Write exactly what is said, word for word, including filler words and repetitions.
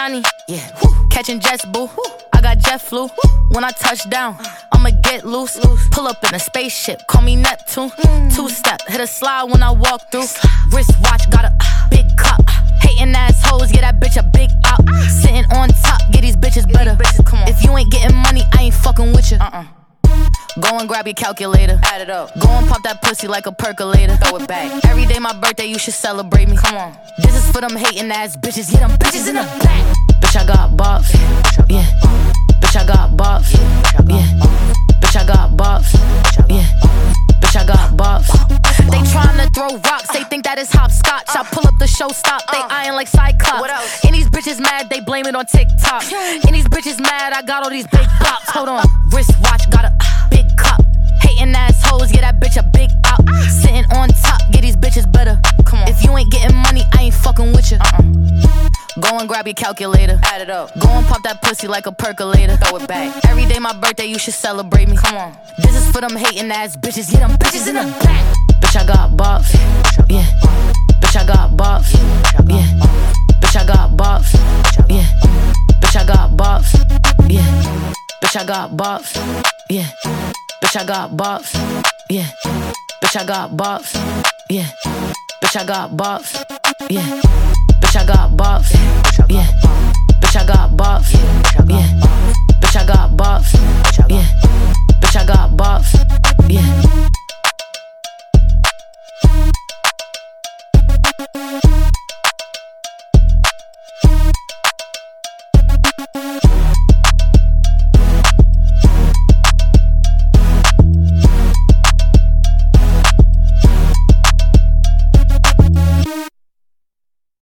Johnny, yeah. Catching jets, boo. I got jet flu. When I touch down, I'ma get loose. Pull up in a spaceship, call me Neptune. Two step, hit a slide when I walk through. Wristwatch, got a big cup. Hating assholes, get that bitch a big out. Sitting on top, get these bitches better. If you ain't getting money, I ain't fucking with you. Uh-uh. Go and grab your calculator, add it up. Go and pop that pussy like a percolator. Throw it back. Every day my birthday, you should celebrate me. Come on. This is for them hating ass bitches. Get them bitches in the back. Bitch, I got bops. Yeah. Bitch, I got bops. Yeah. Bitch, I got bops. Yeah. Bitch, I got bops. They tryna throw rocks, they think that is hopscotch. I pull up the show stop, they eyeing like Cyclops. And these bitches mad, they blame it on TikTok. And these bitches mad, I got all these big bops. Hold on, wristwatch, got a big cup. Hating assholes, get that bitch a big out. Sitting on top, get these bitches better. Come on. If you ain't getting money, I ain't fucking with you. Uh-uh. Go and grab your calculator, add it up. Go and pop that pussy like a percolator. Throw it back. Every day my birthday, you should celebrate me. Come on. This is for them hating ass bitches. Get them bitches in the back. Bitch, I got bops. Yeah. Bitch, I got bops. Yeah. Bitch, I got bops. Yeah. Bitch, I got bops. Yeah. Bitch, I got bops. Yeah. Bitch, I got bops. Yeah. Bitch, I got bops. Yeah. Bitch, I got bops. Yeah. Bitch, I got bops. Yeah. Bitch, I got bops. Yeah. Bitch, I got bops.